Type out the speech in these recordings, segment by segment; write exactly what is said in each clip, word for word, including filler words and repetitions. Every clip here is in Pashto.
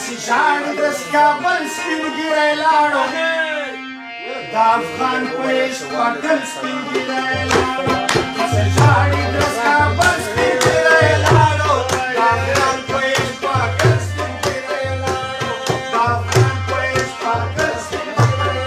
ژاړي د کابل سپین ږیری لاړو د افغان په عشق پټل سپین ږیری لاړو ژاړي د کابل سپین ږیری لاړو د افغان په عشق پټل سپین ږیری لاړو د افغان په عشق پټل سپین ږیری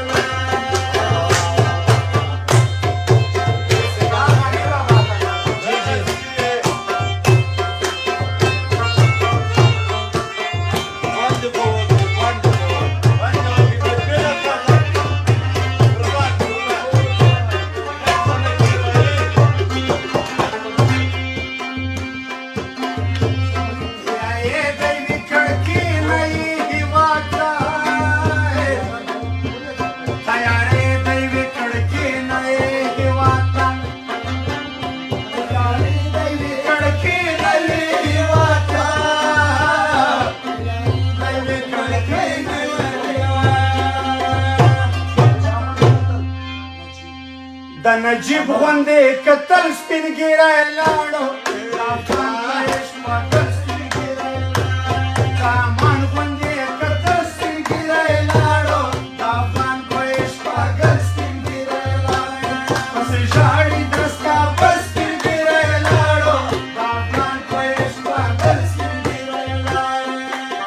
د نجیب غوندې کتل سپین ږیری لاړو د افغان په عشق پټل سپین ږیری لاړو د امان غوندې کتل سپین ږیری لاړو د افغان په عشق پټل سپین ږیری لاړو پسې ژاړي د کابل سپین ږیری لاړو د افغان په عشق پټل سپین ږیری لاړو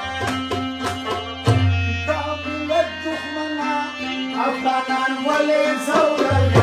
دا ملت دښمنان افغانان ولې ځوروي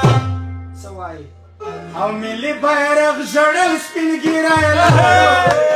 او ملي بیرغ ژړل سپین ږیری لاړو